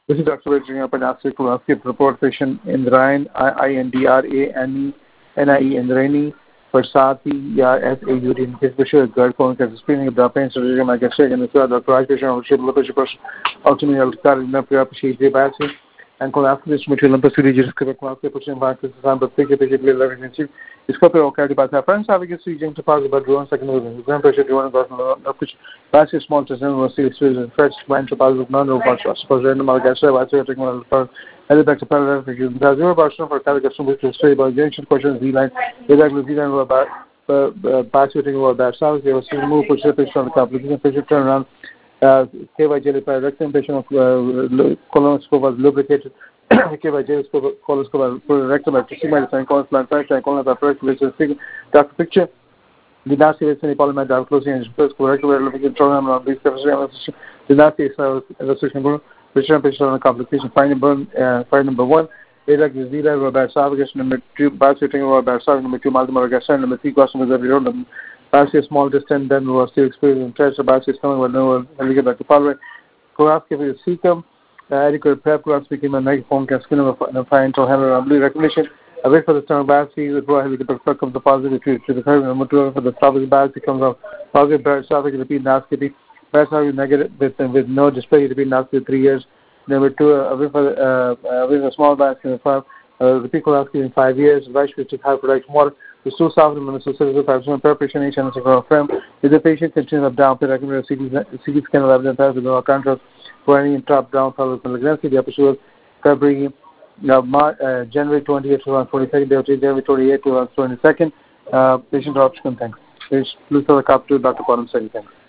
This is Dr. Virginia Panasik Kulaski report patient Indrani, INDRANE, NIE Indrani, Versati, SA Urine, Kishbishir, Gerd, Phone, Screening of the pain, surgery, my guest, and the Dr. Rajkishan, Ship, Lopus, ultimately, I'll appreciate the Bassi, and Kulaski, material, and procedures, Kulaski, pushing back to the time, pick it, इसका okay बात है friends आप के सी जिंग टपास but drone second में exam pressure drone का कुछ पास small test no see experience first client टपास non no pass suppose random मार गैस वाच टेक्नोलॉजी पर L back to parallel physics the 0% for cal custom which straight by generation question the line exactly the line about pass shooting about that so they was move push patient on the application patient turn around KY jelly by rectum patient colonoscopy was lubricated KY jelly colonoscopy rectum to see my sign colon colon by first which is Dr. Picture the nasty is any polymer down closing and first correct where looking program on this the nasty is restriction which patient on the complication find number 1 Iraq is zero Robert Savage number 2 pass shooting Robert Savage number 2 multiple gas number 3 question was every road pass a small distance then was still experiencing pressure pass is coming with no and get back to follow Koraski is Seacom adequate prep class became a night phone can skin of a fine to have a blue recognition I wait for the turn back see the pro the perspective of the positive to the current number 2 for the Savage back comes out positive Barrett Savage repeat nasty that's how you negative with no display repeat nasty 3 years number 2 with a small back in the 5 repeat Koraski in 5 years right to have product more the two soft and the 5% preparation each and a frame if the patient continues up down recommended CT scan of evidence has no contrast for any top down follow malignancy the episode February January 28th 2022 January 28th 2022 patient option thanks please the cop to Dr. Padam Seri thanks